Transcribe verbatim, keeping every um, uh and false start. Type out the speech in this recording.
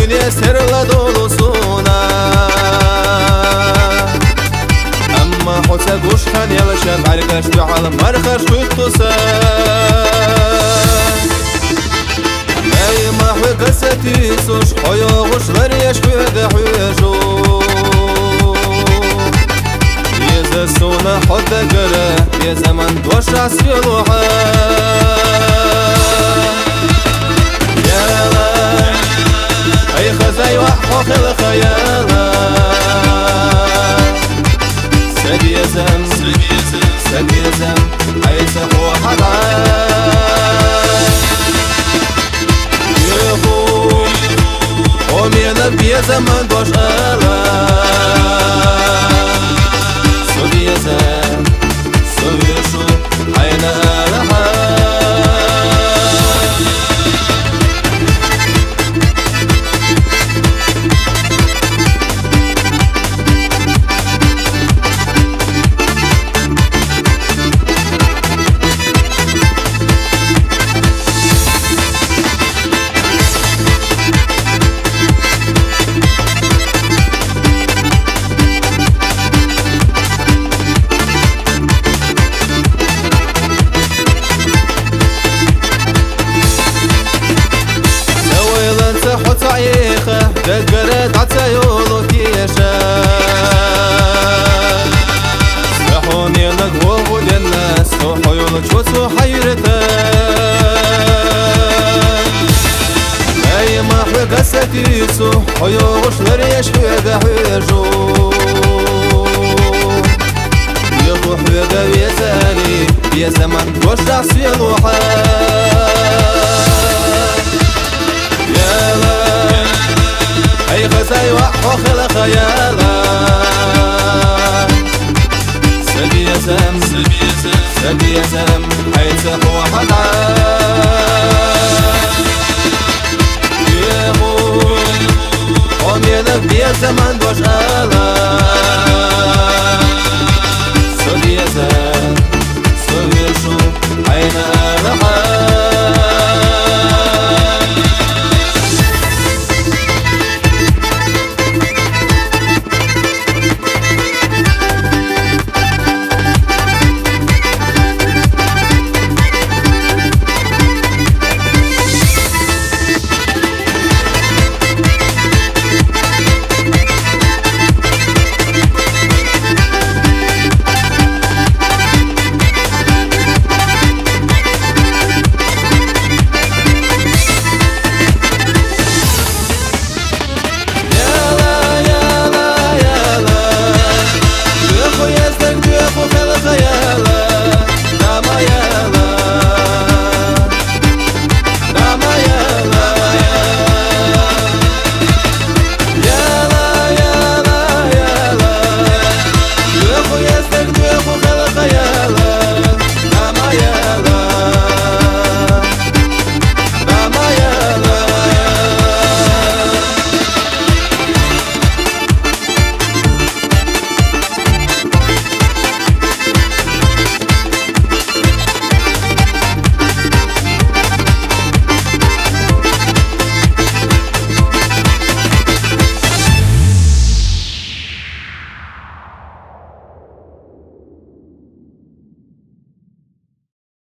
dünya serla dolusuna. Amma hoca kuşkan yalışan arkadaş bir halim arkadaş kutlusa. Ey mahve kaseti suş hoya kuşlar yaşmıyor hüyşu. Yeze sona hodda göre ye zaman doş asyaluha. أي خزاي وحوخ الخيالة سدي يزم سدي يزم أي سحو حدا يخو ومينا بيزمن دوش ألا سدي يزم سدي يشو أين ألها دقرت عتيولو تيشا سحو مينك وهو للناس سحو يولو شوسو حيرتا اي محو قسكي سحو يوغش لريش حيدا حيجو يغو حيدا ويزالي يا زمان وش عصي الوحا أي غزاي وحوخ الخيالة سبي يزم سبي يزم حيث هو حدا يهو ومينك بيزمن دوش ألا